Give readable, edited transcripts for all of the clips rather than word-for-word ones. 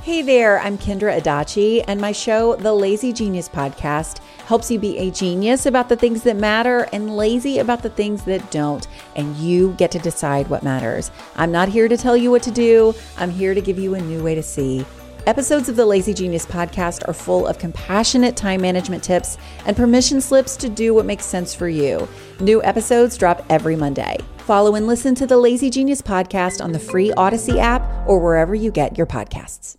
Hey there, I'm Kendra Adachi, and my show, The Lazy Genius Podcast, helps you be a genius about the things that matter and lazy about the things that don't, and you get to decide what matters. I'm not here to tell you what to do. I'm here to give you a new way to see. Episodes of the Lazy Genius Podcast are full of compassionate time management tips and permission slips to do what makes sense for you. New episodes drop every Monday. Follow and listen to the Lazy Genius Podcast on the free Odyssey app or wherever you get your podcasts.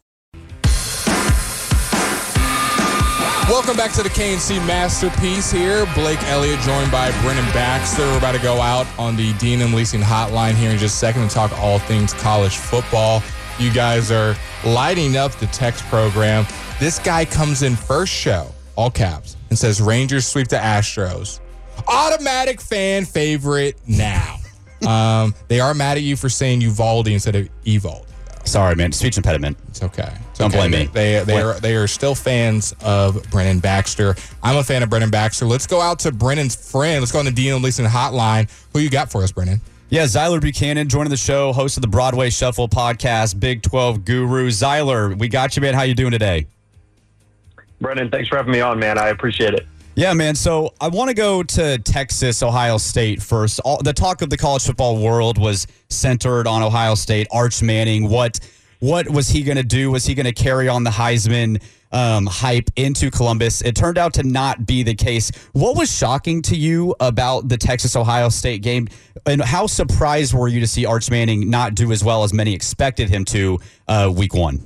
Welcome back to the KNC Masterpiece here. Blake Elliott joined by Brennan Baxter. We're about to go out on the D&M Leasing Hotline here in just a second and talk all things college football. You guys are lighting up the text program. This guy comes in first show, all caps, and says Rangers sweep the Astros. Automatic fan favorite now. They are mad at you for saying Uvalde instead of Evalde. Sorry, man. Speech impediment. It's okay. Don't blame me. They are still fans of Brennan Baxter. I'm a fan of Brennan Baxter. Let's go out to Brennan's friend. Let's go on the D&M Leasing Hotline. Who you got for us, Brennan? Yeah, Zyler Buchanan joining the show, host of the Broadway Shuffle podcast, Big 12 Guru. Zyler, we got you, man. How you doing today? Brennan, thanks for having me on, man. I appreciate it. Yeah, man. So I want to go to Texas, Ohio State first. The talk of the college football world was centered on Ohio State. Arch Manning, what was he going to do? Was he going to carry on the Heisman hype into Columbus? It turned out to not be the case. What was shocking to you about the Texas-Ohio State game? And how surprised were you to see Arch Manning not do as well as many expected him to week one?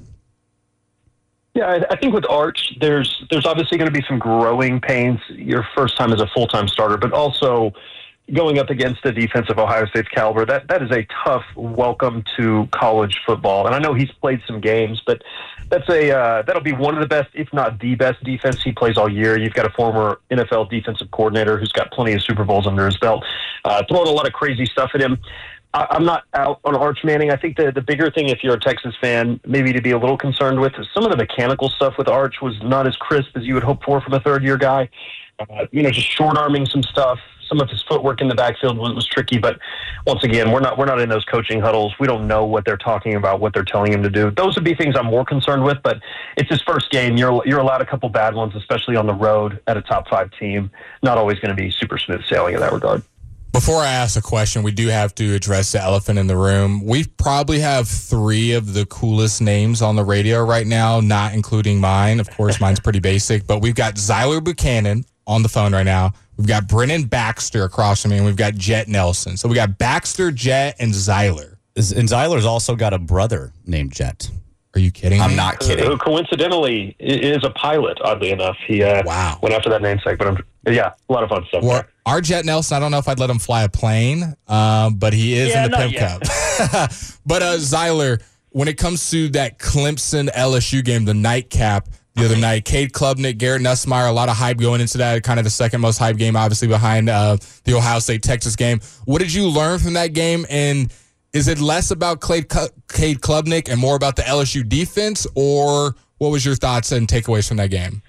Yeah, I think with Arch, there's obviously going to be some growing pains your first time as a full-time starter, but also going up against the defense of Ohio State's caliber. That is a tough welcome to college football. And I know he's played some games, but that'll be one of the best, if not the best defense he plays all year. You've got a former NFL defensive coordinator who's got plenty of Super Bowls under his belt, throwing a lot of crazy stuff at him. I'm not out on Arch Manning. I think the bigger thing, if you're a Texas fan, maybe to be a little concerned with, is some of the mechanical stuff with Arch was not as crisp as you would hope for from a third-year guy. Just short-arming some stuff. Some of his footwork in the backfield was tricky. But once again, we're not in those coaching huddles. We don't know what they're talking about, what they're telling him to do. Those would be things I'm more concerned with. But it's his first game. You're allowed a couple bad ones, especially on the road at a top-5 team. Not always going to be super smooth sailing in that regard. Before I ask a question, we do have to address the elephant in the room. We probably have 3 of the coolest names on the radio right now, not including mine. Of course, mine's pretty basic, but we've got Zyler Buchanan on the phone right now. We've got Brennan Baxter across from me, and we've got Jet Nelson. So we got Baxter, Jet, and Zyler. And Zyler's also got a brother named Jet. Are you kidding? I'm not kidding. Who coincidentally is a pilot, oddly enough. He went after that namesake, but a lot of fun stuff. Well, our Jet Nelson, I don't know if I'd let him fly a plane, but he is in the Pimp Cup. But Zyler, when it comes to that Clemson LSU game, the nightcap the other night, Cade Klubnik, Garrett Nussmeier, a lot of hype going into that, kind of the second most hype game, obviously, behind the Ohio State-Texas game. What did you learn from that game, and is it less about Cade Klubnik and more about the LSU defense, or what was your thoughts and takeaways from that game?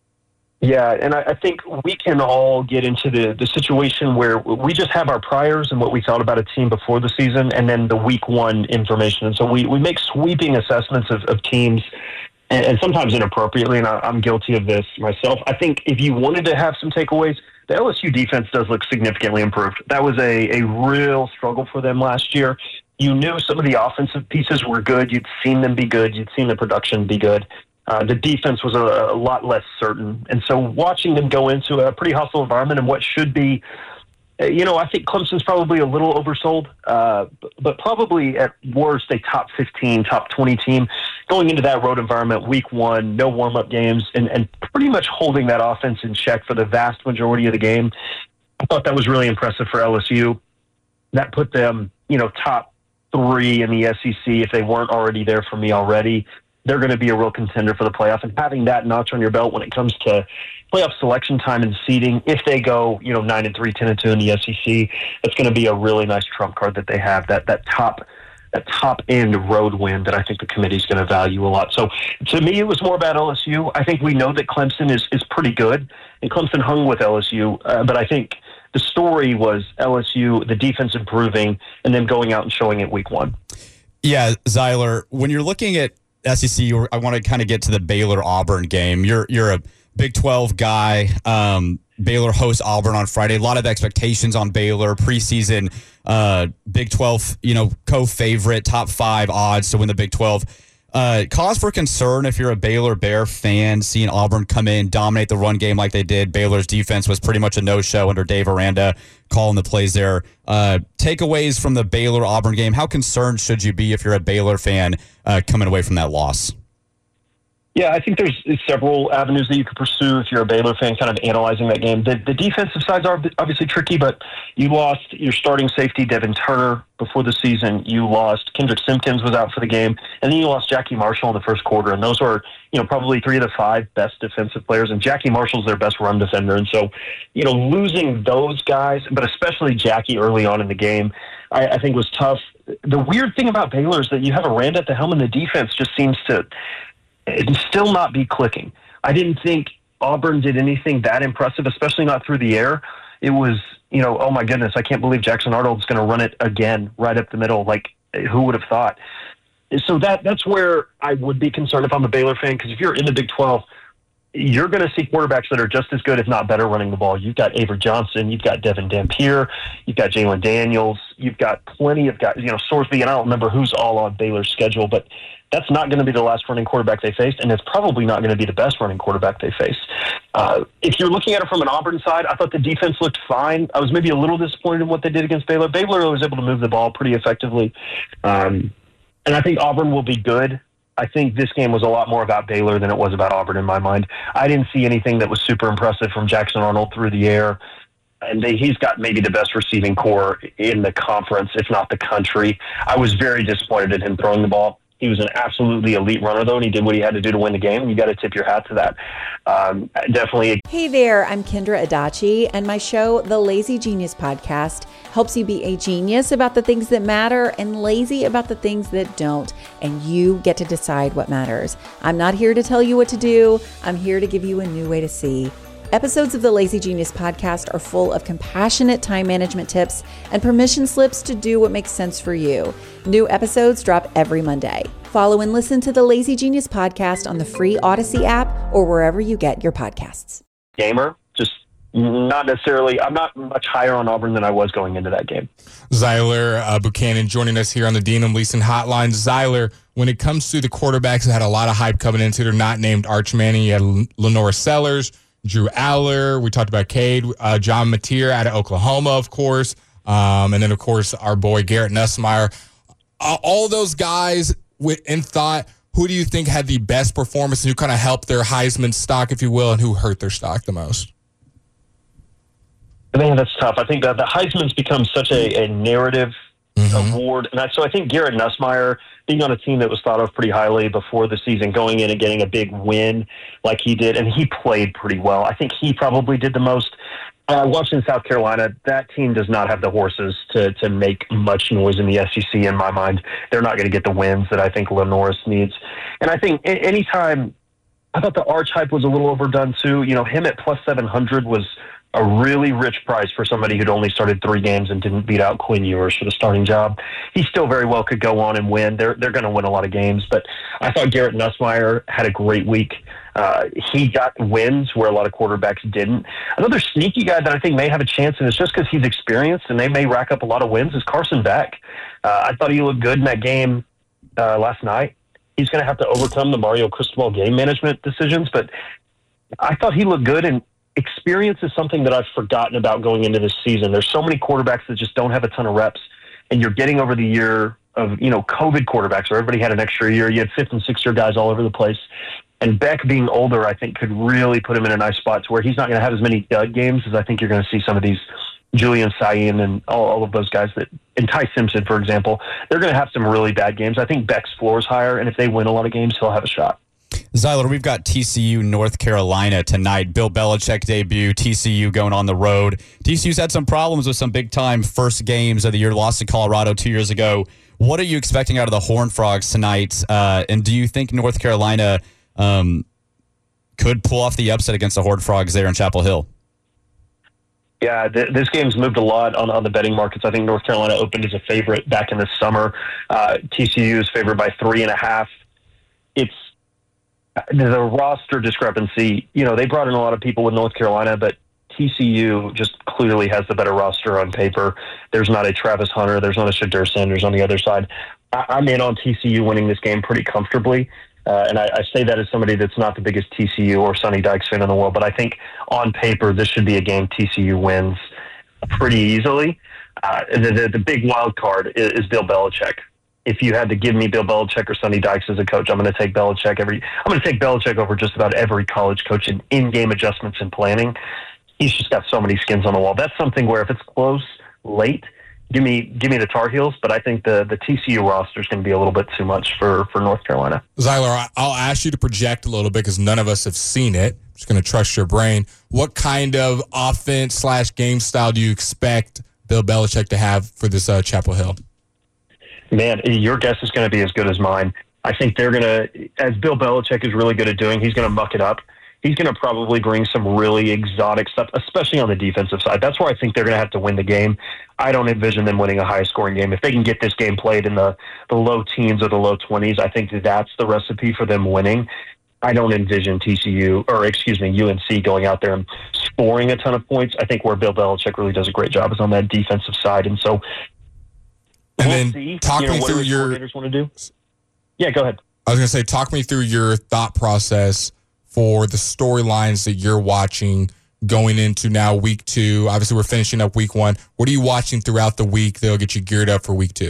Yeah, and I think we can all get into the situation where we just have our priors and what we thought about a team before the season and then the week one information. And so we make sweeping assessments of teams, and sometimes inappropriately, and I'm guilty of this myself. I think if you wanted to have some takeaways, the LSU defense does look significantly improved. That was a real struggle for them last year. You knew some of the offensive pieces were good. You'd seen them be good. You'd seen the production be good. The defense was a lot less certain. And so watching them go into a pretty hostile environment and what should be, I think Clemson's probably a little oversold, but probably at worst a top 15, top 20 team going into that road environment week one, no warm-up games, and pretty much holding that offense in check for the vast majority of the game. I thought that was really impressive for LSU. That put them, top 3 in the SEC if they weren't already there for me already. They're going to be a real contender for the playoff. And having that notch on your belt when it comes to playoff selection time and seeding, if they go, 9-3, 10-2 in the SEC, it's going to be a really nice trump card that they have, that top end road win that I think the committee is going to value a lot. So to me, it was more about LSU. I think we know that Clemson is pretty good, and Clemson hung with LSU. But I think the story was LSU, the defense improving, and then going out and showing it week one. Yeah, Zyler, when you're looking at SEC, I want to kind of get to the Baylor-Auburn game. You're a Big 12 guy. Baylor hosts Auburn on Friday. A lot of expectations on Baylor. Preseason Big 12, co-favorite, top 5 odds to win the Big 12. Cause for concern if you're a Baylor Bear fan, seeing Auburn come in, dominate the run game like they did. Baylor's defense was pretty much a no-show under Dave Aranda calling the plays there. Takeaways from the Baylor-Auburn game. How concerned should you be if you're a Baylor fan coming away from that loss? Yeah, I think there's several avenues that you could pursue if you're a Baylor fan kind of analyzing that game. The defensive sides are obviously tricky, but you lost your starting safety, Devin Turner, before the season. You lost Kendrick Simpkins was out for the game, and then you lost Jackie Marshall in the first quarter, and those were probably 3 of the 5 best defensive players, and Jackie Marshall's their best run defender. And so, losing those guys, but especially Jackie early on in the game, I think was tough. The weird thing about Baylor is that you have Aranda at the helm, and the defense just seems to still not be clicking. I didn't think Auburn did anything that impressive, especially not through the air. It was, oh my goodness, I can't believe Jackson Arnold's going to run it again right up the middle. Like, who would have thought? So that's where I would be concerned if I'm a Baylor fan, because if you're in the Big 12, you're going to see quarterbacks that are just as good, if not better, running the ball. You've got Avery Johnson, you've got Devin Dampier, you've got Jalen Daniels, you've got plenty of guys, Sorsby, and I don't remember who's all on Baylor's schedule, but that's not going to be the last running quarterback they faced, and it's probably not going to be the best running quarterback they face. If you're looking at it from an Auburn side, I thought the defense looked fine. I was maybe a little disappointed in what they did against Baylor. Baylor was able to move the ball pretty effectively, and I think Auburn will be good. I think this game was a lot more about Baylor than it was about Auburn in my mind. I didn't see anything that was super impressive from Jackson Arnold through the air. And he's got maybe the best receiving core in the conference, if not the country. I was very disappointed in him throwing the ball. He was an absolutely elite runner, though, and he did what he had to do to win the game. You got to tip your hat to that. Definitely. Hey there, I'm Kendra Adachi, and my show, The Lazy Genius Podcast, helps you be a genius about the things that matter and lazy about the things that don't, and you get to decide what matters. I'm not here to tell you what to do. I'm here to give you a new way to see. Episodes of the Lazy Genius Podcast are full of compassionate time management tips and permission slips to do what makes sense for you. New episodes drop every Monday. Follow and listen to the Lazy Genius Podcast on the free Odyssey app or wherever you get your podcasts. Gamer, just not necessarily. I'm not much higher on Auburn than I was going into that game. Zyler Buchanan joining us here on the Dean & Leeson Hotline. Zyler, when it comes to the quarterbacks that had a lot of hype coming into, they're not named Arch Manning. You had Lenora Sellers, Drew Aller. We talked about Cade, John Mateer out of Oklahoma, of course. And then, of course, our boy Garrett Nussmeier. All those guys in thought, who do you think had the best performance and who kind of helped their Heisman stock, if you will, and who hurt their stock the most? I think that's tough. I think that the Heisman's become such a narrative award. And so I think Garrett Nussmeier, being on a team that was thought of pretty highly before the season, going in and getting a big win like he did, and he played pretty well. I think he probably did the most. Watching South Carolina, that team does not have the horses to make much noise in the SEC in my mind. They're not going to get the wins that I think Lenoris needs. And I think anytime, I thought the Arch hype was a little overdone too. Him at plus 700 was a really rich price for somebody who'd only started 3 games and didn't beat out Quinn Ewers for the starting job. He still very well could go on and win. They're going to win a lot of games, but I thought Garrett Nussmeier had a great week. He got wins where a lot of quarterbacks didn't. Another sneaky guy that I think may have a chance, and it's just because he's experienced and they may rack up a lot of wins, is Carson Beck. I thought he looked good in that game last night. He's going to have to overcome the Mario Cristobal game management decisions, but I thought he looked good, and experience is something that I've forgotten about going into this season. There's so many quarterbacks that just don't have a ton of reps, and you're getting over the year of, COVID quarterbacks where everybody had an extra year. You had 5th and 6th year guys all over the place. And Beck being older, I think, could really put him in a nice spot to where he's not going to have as many dud games as I think you're going to see some of these Julian Sayin and all of those guys and Ty Simpson, for example. They're going to have some really bad games. I think Beck's floor is higher, and if they win a lot of games, he'll have a shot. Zyler, we've got TCU, North Carolina tonight. Bill Belichick debut, TCU going on the road. TCU's had some problems with some big-time first games of the year, lost to Colorado 2 years ago. What are you expecting out of the Horned Frogs tonight? And do you think North Carolina could pull off the upset against the Horned Frogs there in Chapel Hill? Yeah, this game's moved a lot on the betting markets. I think North Carolina opened as a favorite back in the summer. TCU is favored by 3.5. it's the roster discrepancy. They brought in a lot of people with North Carolina, but TCU just clearly has the better roster on paper. There's not a Travis Hunter. There's not a Shadur Sanders on the other side. I'm in on TCU winning this game pretty comfortably. And I say that as somebody that's not the biggest TCU or Sonny Dykes fan in the world, but I think on paper this should be a game TCU wins pretty easily. The big wild card is Bill Belichick. If you had to give me Bill Belichick or Sonny Dykes as a coach, I'm going to take Belichick I'm going to take Belichick over just about every college coach in game adjustments and planning. He's just got so many skins on the wall. That's something where if it's close late, give me the Tar Heels, but I think the TCU roster is going to be a little bit too much for North Carolina. Zyler, I'll ask you to project a little bit because none of us have seen it. I'm just going to trust your brain. What kind of offense/game style do you expect Bill Belichick to have for this Chapel Hill? Man, your guess is going to be as good as mine. I think they're going to, as Bill Belichick is really good at doing, he's going to muck it up. He's going to probably bring some really exotic stuff, especially on the defensive side. That's where I think they're going to have to win the game. I don't envision them winning a high-scoring game. If they can get this game played in the low teens or the low 20s, I think that's the recipe for them winning. I don't envision UNC going out there and scoring a ton of points. I think where Bill Belichick really does a great job is on that defensive side. And so and then talk me through your coordinators want to do. Yeah, go ahead. I was going to say, talk me through your thought process for the storylines that you're watching going into now week 2. Obviously, we're finishing up week 1. What are you watching throughout the week that'll get you geared up for week 2?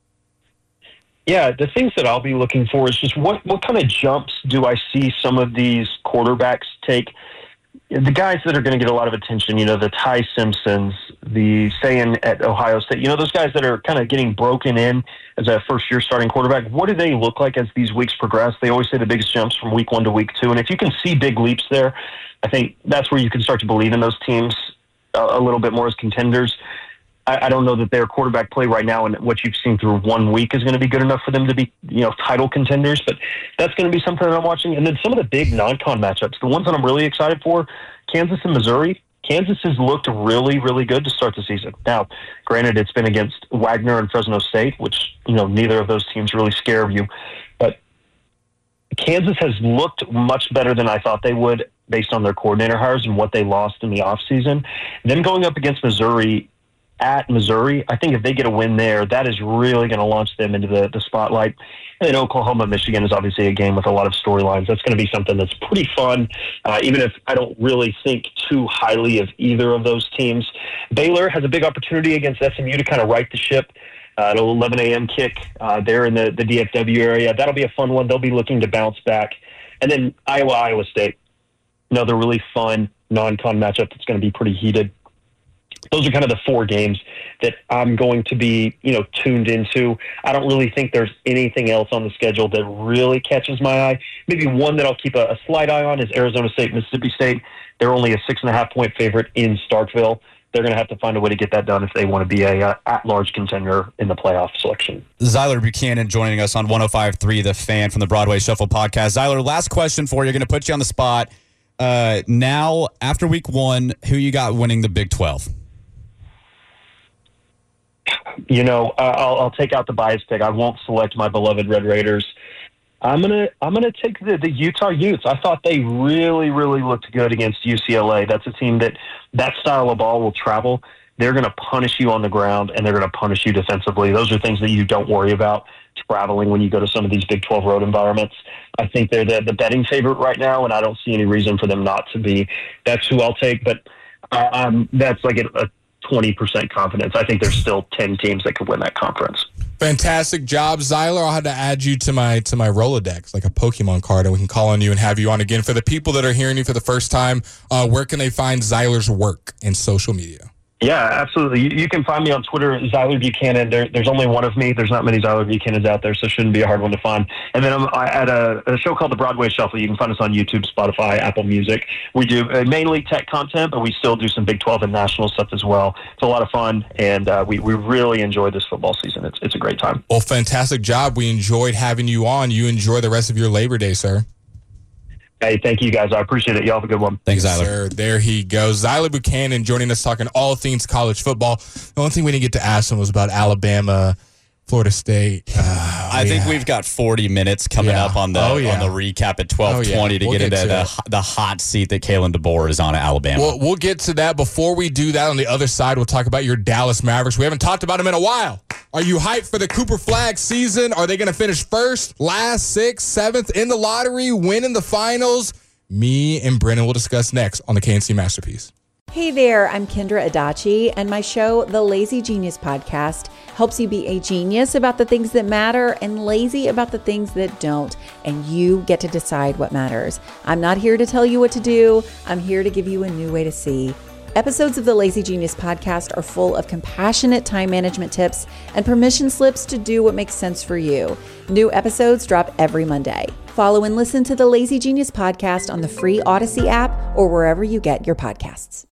Yeah, the things that I'll be looking for is just what kind of jumps do I see some of these quarterbacks take? The guys that are going to get a lot of attention, the Ty Simpsons, the Sayan at Ohio State, those guys that are kind of getting broken in as a first-year starting quarterback, what do they look like as these weeks progress? They always say the biggest jumps from week 1 to week 2, and if you can see big leaps there, I think that's where you can start to believe in those teams a little bit more as contenders. I don't know that their quarterback play right now and what you've seen through 1 week is going to be good enough for them to be, title contenders, but that's going to be something that I'm watching. And then some of the big non-con matchups, the ones that I'm really excited for, Kansas and Missouri. Kansas has looked really, really good to start the season. Now, granted, it's been against Wagner and Fresno State, which, neither of those teams really scare you, but Kansas has looked much better than I thought they would based on their coordinator hires and what they lost in the offseason. Them going up against Missouri, at Missouri, I think if they get a win there, that is really going to launch them into the spotlight. And then Oklahoma, Michigan is obviously a game with a lot of storylines. That's going to be something that's pretty fun, even if I don't really think too highly of either of those teams. Baylor has a big opportunity against SMU to kind of right the ship. At 11 a.m. kick there in the DFW area. That'll be a fun one. They'll be looking to bounce back. And then Iowa State, another really fun non-con matchup that's going to be pretty heated. Those are kind of the 4 games that I'm going to be, tuned into. I don't really think there's anything else on the schedule that really catches my eye. Maybe one that I'll keep a slight eye on is Arizona State, Mississippi State. They're only a 6.5-point favorite in Starkville. They're going to have to find a way to get that done if they want to be a at-large contender in the playoff selection. Zyler Buchanan joining us on 105.3 The Fan from the Broadway Shuffle podcast. Zyler, last question for you. Going to put you on the spot. Now, after week 1, who you got winning the Big 12? I'll take out the bias pick. I won't select my beloved Red Raiders. I'm gonna take the Utah Utes. I thought they really, really looked good against UCLA. That's a team that style of ball will travel. They're going to punish you on the ground, and they're going to punish you defensively. Those are things that you don't worry about traveling when you go to some of these Big 12 road environments. I think they're the betting favorite right now, and I don't see any reason for them not to be. That's who I'll take, but that's like a 20% confidence. I think there's still 10 teams that could win that conference. Fantastic job, Zyler. I'll have to add you to my Rolodex, like a Pokemon card, and we can call on you and have you on again. For the people that are hearing you for the first time, where can they find Zyler's work in social media? Yeah, absolutely. You can find me on Twitter, Zyler Buchanan. There's only one of me. There's not many Zyler Buchanans out there, so it shouldn't be a hard one to find. And then I'm at a show called The Broadway Shuffle. You can find us on YouTube, Spotify, Apple Music. We do mainly tech content, but we still do some Big 12 and national stuff as well. It's a lot of fun, and we really enjoy this football season. It's a great time. Well, fantastic job. We enjoyed having you on. You enjoy the rest of your Labor Day, sir. Hey, thank you, guys. I appreciate it. Y'all have a good one. Thanks, Zyler. Sir, there he goes. Zyler Buchanan joining us talking all things college football. The only thing we didn't get to ask him was about Alabama Florida State. I think we've got 40 minutes coming up on the recap at 12:20 to get into the hot seat that Kalen DeBoer is on at Alabama. We'll get to that. Before we do that, on the other side, we'll talk about your Dallas Mavericks. We haven't talked about them in a while. Are you hyped for the Cooper Flagg season? Are they going to finish first, last, sixth, seventh in the lottery, win in the finals? Me and Brennan will discuss next on the KNC Masterpiece. Hey there, I'm Kendra Adachi, and my show, The Lazy Genius Podcast, helps you be a genius about the things that matter and lazy about the things that don't, and you get to decide what matters. I'm not here to tell you what to do. I'm here to give you a new way to see. Episodes of the Lazy Genius Podcast are full of compassionate time management tips and permission slips to do what makes sense for you. New episodes drop every Monday. Follow and listen to the Lazy Genius Podcast on the free Odyssey app or wherever you get your podcasts.